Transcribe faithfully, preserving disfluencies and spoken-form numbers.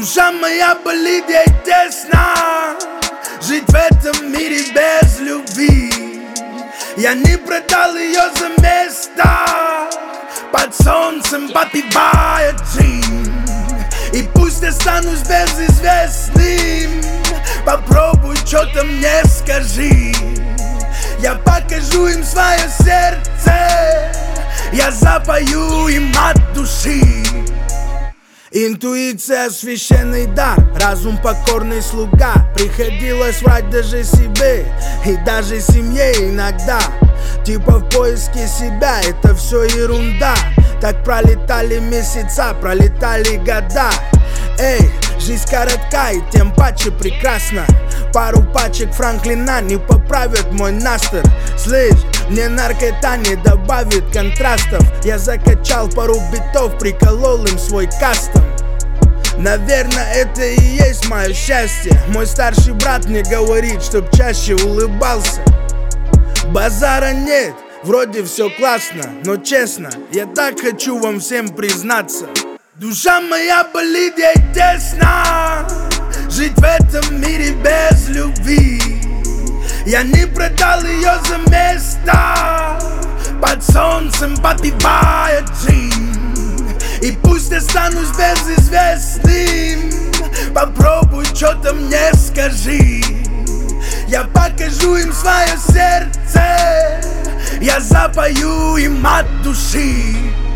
Душа моя болит, ей тесно жить в этом мире без любви. Я не продал ее за место под солнцем, попивая джин. И пусть останусь безызвестным, попробуй что-то мне скажи. Я покажу им свое сердце, я запою им от души. Интуиция — священный дар, разум — покорный слуга. Приходилось врать даже себе и даже семье иногда. Типа в поиске себя, это все ерунда. Так пролетали месяца, пролетали года. Эй, жизнь коротка и тем паче прекрасна. Пару пачек Франклина не поправят мой настр. Слышь, мне наркота не добавит контрастов. Я закачал пару битов, приколол им свой кастом. Наверное, это и есть мое счастье. Мой старший брат мне говорит, чтоб чаще улыбался. Базара нет, вроде все классно, но честно, я так хочу вам всем признаться. Душа моя болит, ей тесно жить в этом мире без любви. Я не продал ее за место под солнцем, попивая джин. И пусть останусь безызвестным, попробуй что-то мне скажи. Я покажу им свое сердце, я запою им от души.